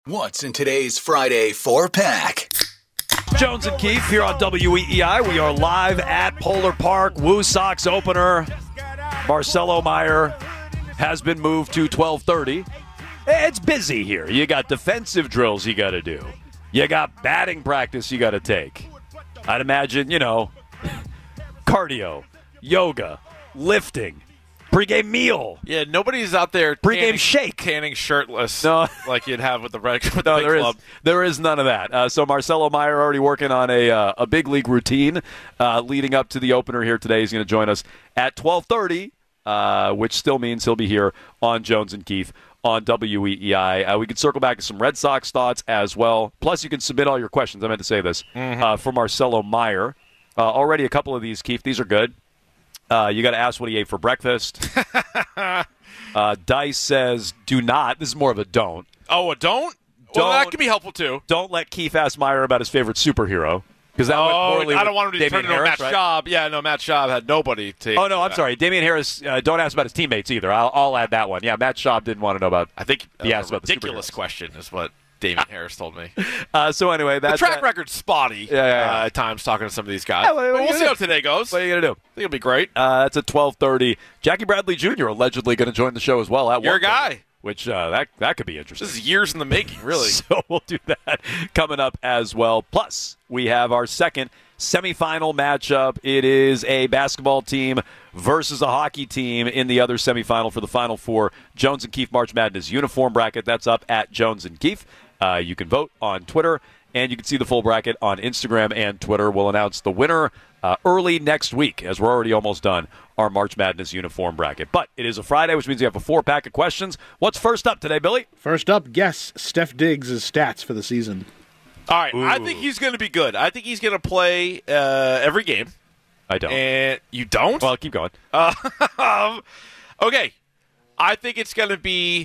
What's in today's Friday 4-pack? Jones and Keefe here on WEEI. We are live at Polar Park. Woo Sox opener. Marcelo Meyer has been moved to 12:30. It's busy here. You got defensive drills you got to do. You got batting practice you got to take. I'd imagine, cardio, yoga, lifting, pregame meal. Yeah, nobody's out there pregame shake, tanning shirtless no. like you'd have with the Red Big Club. Club. There is none of that. So Marcelo Meyer already working on a big league routine leading up to the opener here today. He's going to join us at 12:30, which still means he'll be here on Jones and Keefe on WEEI. We can circle back to some Red Sox thoughts as well. Plus, you can submit all your questions. I meant to say this for Marcelo Meyer. Already a couple of these, Keefe. These are good. You got to ask what he ate for breakfast. Dice says, do not. This is more of a don't. Oh, a don't? Well, that could be helpful, too. Don't let Keefe ask Meyer about his favorite superhero. Because that went poorly. I don't want him to turn into Harris, Matt right? Schaub. Yeah, no, Matt Schaub had nobody to. Oh, no, I'm sorry. Damian Harris, don't ask about his teammates either. I'll add that one. Yeah, Matt Schaub didn't want to know about. I think he asked about the ridiculous question is what Damian Harris told me. So anyway, the track record's spotty at times talking to some of these guys. Yeah, we'll see how today goes. What are you going to do? I think it'll be great. That's at 12:30. Jackie Bradley Jr. allegedly going to join the show as well. At your guy. Which that could be interesting. This is years in the making, really. So we'll do that coming up as well. Plus, we have our second semifinal matchup. It is a basketball team versus a hockey team in the other semifinal for the Final Four Jones and Keefe March Madness uniform bracket. That's up at Jones and Keefe. You can vote on Twitter, and you can see the full bracket on Instagram and Twitter. We'll announce the winner early next week, as we're already almost done our March Madness uniform bracket. But it is a Friday, which means we have a 4-pack of questions. What's first up today, Billy? First up, guess Steph Diggs' stats for the season. All right, I think he's going to be good. I think he's going to play every game. I don't. And you don't? Well, keep going. Okay. I think it's going to be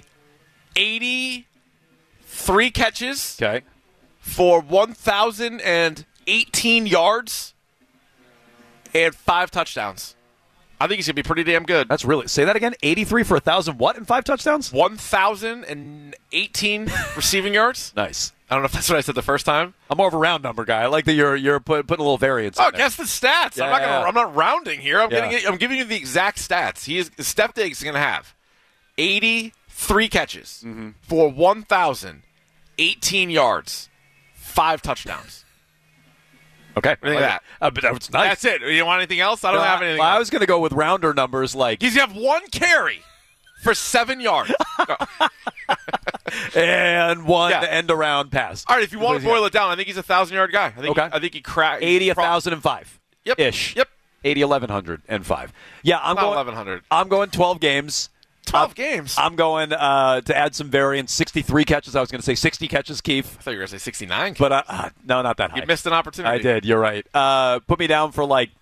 83 catches for 1,018 yards and 5 touchdowns. I think he's going to be pretty damn good. That's really – say that again. 83 for 1,000 what and 5 touchdowns? 1,018 receiving yards. Nice. I don't know if that's what I said the first time. I'm more of a round number guy. I like that you're putting a little variance in there. Guess the stats. Yeah, I'm not rounding here. I'm giving you the exact stats. Steph Diggs is going to have 83 catches for 1,018 yards, 5 touchdowns. Okay. Look at that. But that's nice. That's it. You want anything else? I don't have anything else. I was going to go with rounder numbers like... He's going to have 1 carry for 7 yards. And 1 end-around pass. All right, if you want to boil it down, I think he's a 1,000-yard guy. I think he cracked... 80, 1,005. Yep. Ish. Yep. 80, 1,105. Yeah, I'm going 1,100. I'm going 12 games. 12 games? I'm going to add some variance. 63 catches. I was going to say 60 catches, Keefe. I thought you were going to say 69. But no, not that high. You missed an opportunity. I did. You're right. Put me down for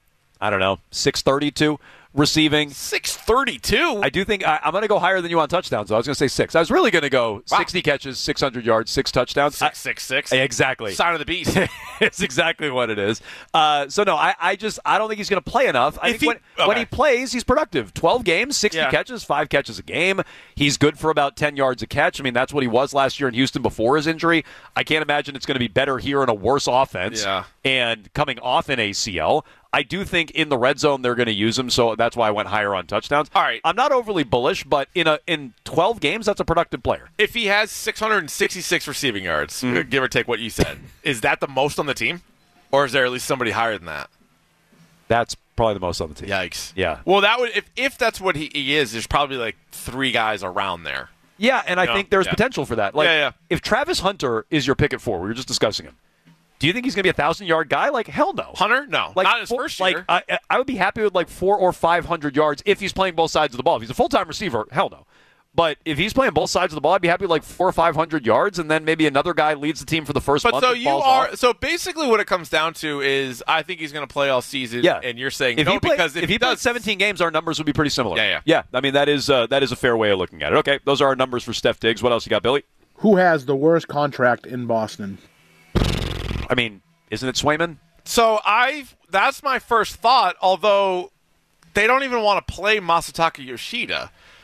632 receiving. 632? I do think I'm going to go higher than you on touchdowns, though. I was going to say 6. I was really going to go 60 catches, 600 yards, 6 touchdowns. 666. Exactly. Sign of the beast. It's exactly what it is. I don't think he's going to play enough. I think when he plays, he's productive. 12 games, 60 catches, 5 catches a game. He's good for about 10 yards a catch. I mean, that's what he was last year in Houston before his injury. I can't imagine it's going to be better here in a worse offense. Yeah. And coming off an ACL. I do think in the red zone they're going to use him, so that's why I went higher on touchdowns. All right. I'm not overly bullish, but in 12 games, that's a productive player. If he has 666 receiving yards, give or take what you said, is that the most on the team? Or is there at least somebody higher than that? That's probably the most on the team. Yikes. Yeah. Well, that would if that's what he is, there's probably 3 guys around there. Yeah, and I think there's potential for that. If Travis Hunter is your pick at 4, we were just discussing him. Do you think he's going to be a 1,000-yard guy? Hell no. Hunter? No. Not in his first year. I would be happy with 400 or 500 yards if he's playing both sides of the ball. If he's a full-time receiver, hell no. But if he's playing both sides of the ball, I'd be happy with 400 or 500 yards, and then maybe another guy leads the team for the first month. So basically what it comes down to is I think he's going to play all season. Yeah. And you're saying if he does 17 games, our numbers would be pretty similar. Yeah. I mean, that is a fair way of looking at it. Okay, those are our numbers for Steph Diggs. What else you got, Billy? Who has the worst contract in Boston? I mean, isn't it Swayman? So that's my first thought, although they don't even want to play Masataka Yoshida.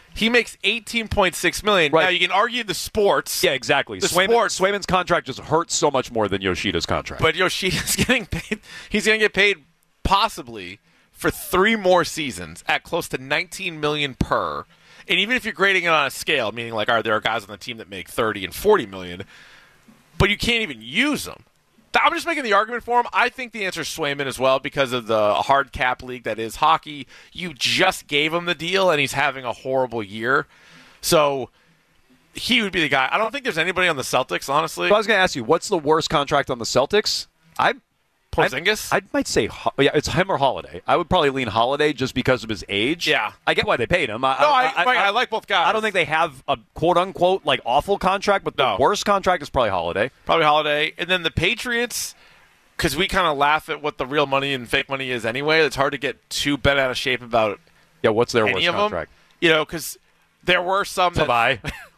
He makes $18.6 million. Right. Now, you can argue the sports. Yeah, exactly. Swayman's contract just hurts so much more than Yoshida's contract. But Yoshida's getting paid. He's going to get paid possibly for 3 more seasons at close to $19 million per. And even if you're grading it on a scale, meaning like, there are guys on the team that make $30 and $40 million, but you can't even use them. I'm just making the argument for him. I think the answer is Swayman as well because of the hard cap league that is hockey. You just gave him the deal, and he's having a horrible year. So he would be the guy. I don't think there's anybody on the Celtics, honestly. So I was going to ask you, what's the worst contract on the Celtics? Porzingis? I might say, it's him or Holiday. I would probably lean Holiday just because of his age. Yeah. I get why they paid him. I like both guys. I don't think they have a quote-unquote like awful contract, but the worst contract is probably Holiday. Probably Holiday. And then the Patriots, because we kind of laugh at what the real money and fake money is anyway, it's hard to get too bent out of shape about what's their any worst of contract? Them. Because there were some Tavai.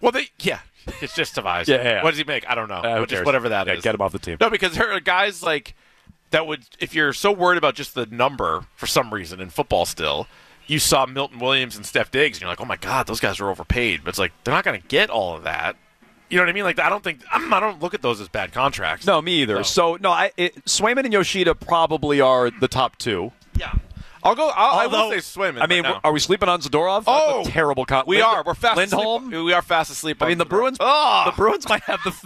It's just Tavai. Yeah. What does he make? I don't know. Just whatever that is. Get him off the team. No, because there are guys like that would, if you're so worried about just the number for some reason in football still, you saw Milton Williams and Steph Diggs, and you're like, oh my God, those guys are overpaid. But it's like, they're not going to get all of that. You know what I mean? Like, I don't look at those as bad contracts. No, me either. Swayman and Yoshida probably are the top 2. Yeah. I will say Swayman. I mean, are we sleeping on Zadorov? That's a terrible contract. We are. We're fast Lindholm? asleep. We are fast asleep. I mean, the Bruins might have the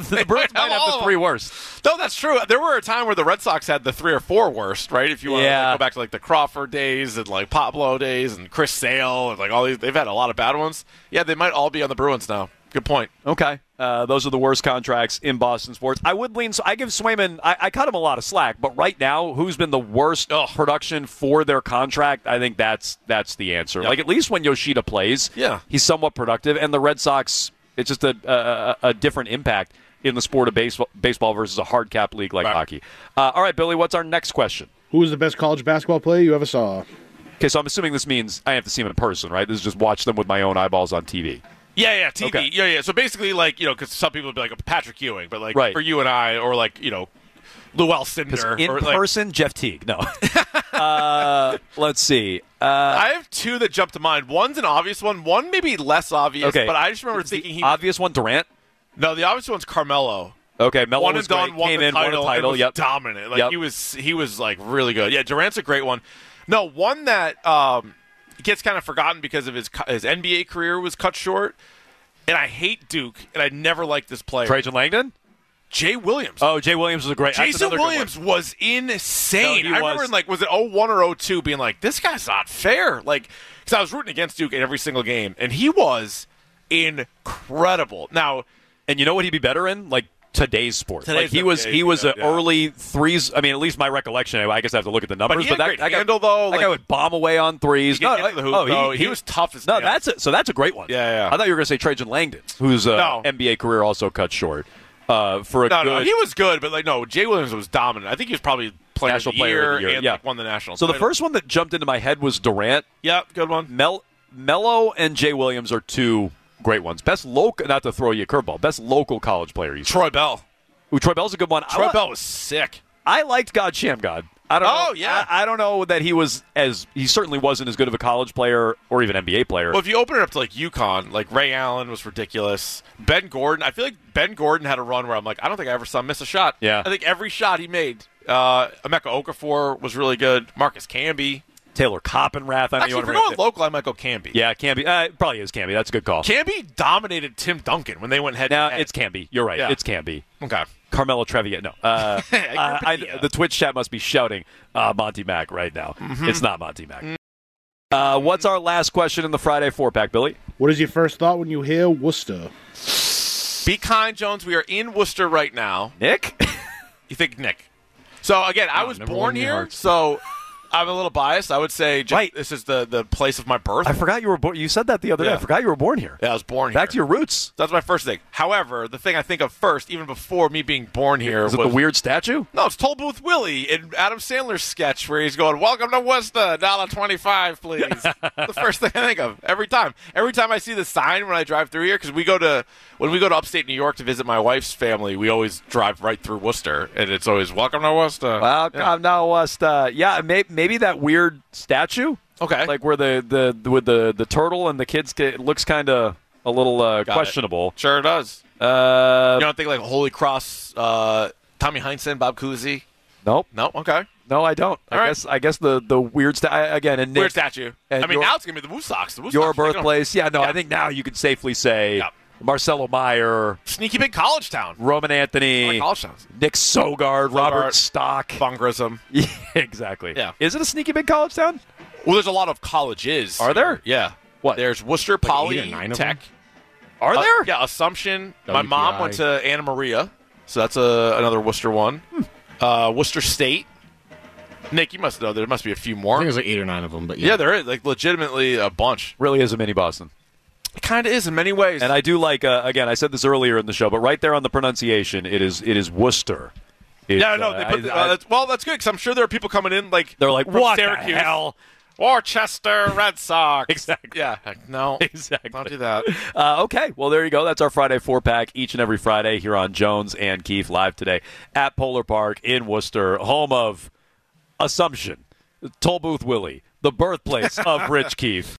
3 worst. No, that's true. There were a time where the Red Sox had the 3 or 4 worst, right? If you want to go back to like the Crawford days and like Pablo days and Chris Sale and like all these, they've had a lot of bad ones. Yeah, they might all be on the Bruins now. Good point. Okay. Those are the worst contracts in Boston sports. I would lean. So I give Swayman. I cut him a lot of slack, but right now, who's been the worst production for their contract? I think that's the answer. Yep. Like at least when Yoshida plays, he's somewhat productive, and the Red Sox. It's just a different impact in the sport of baseball versus a hard cap league like hockey. All right, Billy. What's our next question? Who was the best college basketball player you ever saw? Okay, so I'm assuming this means I have to see him in person, right? This is just watch them with my own eyeballs on TV. Yeah, TV. Okay. Yeah. So basically, like, because some people would be like Patrick Ewing, but like for you and I, or like, Lewell Cinder. In person, Jeff Teague. No. Let's see. I have 2 that jump to mind. One's an obvious one. One maybe less obvious, but I just remember thinking obvious one, Durant? No, the obvious one's Carmelo. Okay, Melo one was and done, great. won Came the in, title, won a title. and was dominant. Like he was like really good. Yeah, Durant's a great one. No, one that gets kind of forgotten because of his NBA career was cut short. And I hate Duke, and I never liked this player. Trajan Langdon? Jay Williams. Oh, Jay Williams was a great. Jason Williams was insane. No, I remember in was it 01 or 02 being like, this guy's not fair. Like, because I was rooting against Duke in every single game, and he was incredible. Now, and you know what he'd be better in? Like today's sport. He was an early threes. I mean, at least my recollection. I guess I have to look at the numbers. But that guy would bomb away on threes. He was tough as that's it. So that's a great one. Yeah. I thought you were going to say Trajan Langdon, whose NBA career also cut short. He was good, but Jay Williams was dominant. I think he was probably National Player of the Year and won the national. So title. the first one that jumped into my head was Durant. Yeah, good one. Melo and Jay Williams are 2 great ones. Best local, not to throw you a curveball, best local college player. Troy Bell. Ooh, Troy Bell's a good one. Troy Bell was sick. I liked God Shammgod. I don't know. Yeah. I don't know that he certainly wasn't as good of a college player or even NBA player. Well, if you open it up to like UConn, like Ray Allen was ridiculous. Ben Gordon, I feel like Ben Gordon had a run where I'm like, I don't think I ever saw him miss a shot. Yeah. I think every shot he made. Emeka Okafor was really good. Marcus Camby. Taylor Coppenrath. Actually, if we're going local, I might go Camby. Yeah, Camby. Probably is Camby. That's a good call. Camby dominated Tim Duncan when they went head to head. Now, it's Camby. You're right. Yeah. It's Camby. Okay. Carmelo Trevier. No. The Twitch chat must be shouting Monty Mack right now. Mm-hmm. It's not Monty Mack. What's our last question in the Friday 4-pack, Billy? What is your first thought when you hear Worcester? Be kind, Jones. We are in Worcester right now. Nick? You think Nick? So, again, I was born here, so I'm a little biased. I would say this is the place of my birth. I forgot you were born. You said that the other day. I forgot you were born here. Yeah, I was born here. Back to your roots. That's my first thing. However, the thing I think of first, even before me being born here, was it the weird statue? No, it's Toll Booth Willie in Adam Sandler's sketch where he's going, "Welcome to Worcester, $1.25, please." The first thing I think of every time. Every time I see the sign when I drive through here, because when we go to upstate New York to visit my wife's family, we always drive right through Worcester, and it's always "Welcome to Worcester." Welcome to Worcester. Yeah, maybe that weird statue. Okay. Like where the with the turtle and the kids it looks kind of a little questionable. Sure it does. You don't think like Holy Cross, Tommy Heinsohn, Bob Cousy? Nope. No. Okay. No, I don't. I guess the weird again and Nick, Weird statue. and I mean, your- now it's gonna be the Woo Sox. The Woo your Sox are gonna- birthplace. Yeah, no, I think now you could safely say Yeah. Marcelo Meyer, Sneaky big college town. Roman Anthony, College towns. Nick Sogard, Robert Stock. Von Grissom. Yeah, exactly. Yeah. Is it a sneaky big college town? Well, there's a lot of colleges. Are there? Yeah. What? There's Worcester 8 or Poly 9 of Tech. Are there? Yeah, Assumption. My WPI. mom went to Anna Maria, so that's another Worcester one. Worcester State. Nick, you must know. There must be a few I more. think there's like 8 or 9 of them, but Yeah, there is like legitimately a bunch. Really is a mini Boston. It kind of is in many ways. And I do like again. I said this earlier in the show, but right there on the pronunciation, it is Worcester. yeah, no, they put that's good because I'm sure there are people coming in like they're like, from what Syracuse. the hell? Worcester Red Sox. Exactly. Yeah. Heck, no. Exactly. Don't do that. Okay, well, there you go. That's our Friday 4-pack each and every Friday here on Jones and Keefe live today at Polar Park in Worcester, home of Assumption, Toll Booth Willie, the birthplace of Rich Keefe.